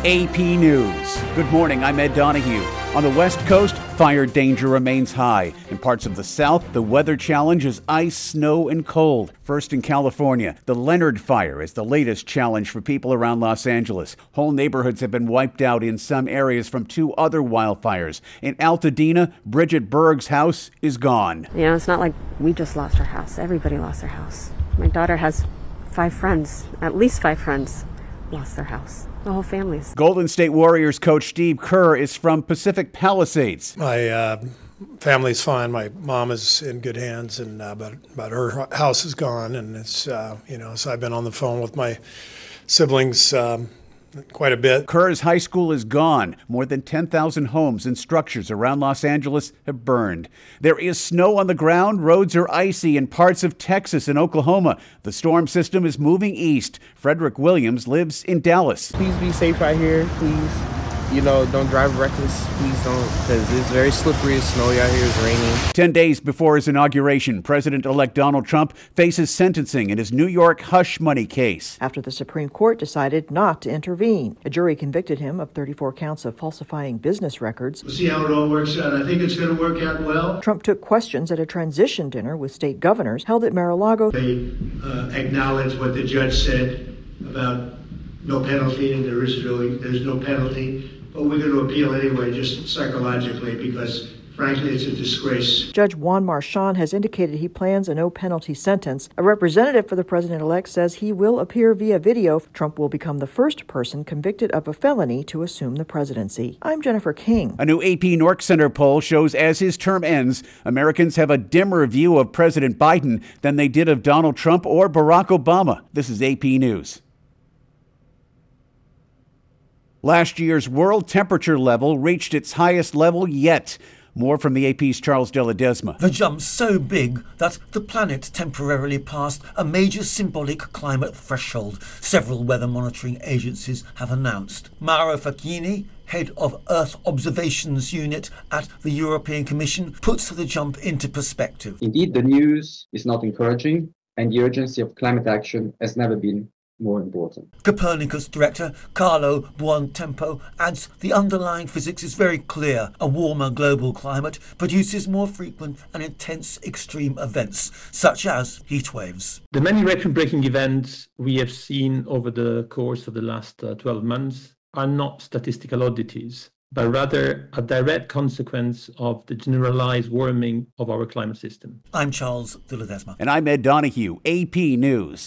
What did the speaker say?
AP News. Good morning, I'm Ed Donahue. On the West Coast, fire danger remains high. In parts of the South, the weather challenge is ice, snow, and cold. First in California, the Leonard Fire is the latest challenge for people around Los Angeles. Whole neighborhoods have been wiped out in some areas from 2 other wildfires. In Altadena, Bridget Berg's house is gone. You know, it's not like we just lost our house. Everybody lost their house. My daughter has 5 friends, at least 5 friends, lost their house. The whole family's. Golden State Warriors coach Steve Kerr is from Pacific Palisades. My family's fine. My mom is in good hands, and but her house is gone, and it's so I've been on the phone with my siblings quite a bit. Kerr's high school is gone. More than 10,000 homes and structures around Los Angeles have burned. There is snow on the ground. Roads are icy in parts of Texas and Oklahoma. The storm system is moving east. Frederick Williams lives in Dallas. Please be safe out here, please. Don't drive reckless. Please don't, because it's very slippery. It's snowy out here. It's raining. 10 days before his inauguration, President-elect Donald Trump faces sentencing in his New York hush money case. After the Supreme Court decided not to intervene, a jury convicted him of 34 counts of falsifying business records. We'll see how it all works out. I think it's going to work out well. Trump took questions at a transition dinner with state governors held at Mar-a-Lago. They acknowledged what the judge said about no penalty, and there's no penalty. But we're going to appeal anyway, just psychologically, because frankly, it's a disgrace. Judge Juan Marchand has indicated he plans a no-penalty sentence. A representative for the president-elect says he will appear via video. Trump will become the first person convicted of a felony to assume the presidency. I'm Jennifer King. A new AP Nork Center poll shows as his term ends, Americans have a dimmer view of President Biden than they did of Donald Trump or Barack Obama. This is AP News. Last year's world temperature level reached its highest level yet. More from the AP's Charles de Ledesma. The jump's so big that the planet temporarily passed a major symbolic climate threshold, several weather monitoring agencies have announced. Mauro Facchini, head of Earth Observations Unit at the European Commission, puts the jump into perspective. Indeed, the news is not encouraging, and the urgency of climate action has never been more important. Copernicus director Carlo Buontempo adds the underlying physics is very clear. A warmer global climate produces more frequent and intense extreme events, such as heat waves. The many record-breaking events we have seen over the course of the last 12 months are not statistical oddities, but rather a direct consequence of the generalized warming of our climate system. I'm Charles de Ledesma. And I'm Ed Donahue, AP News.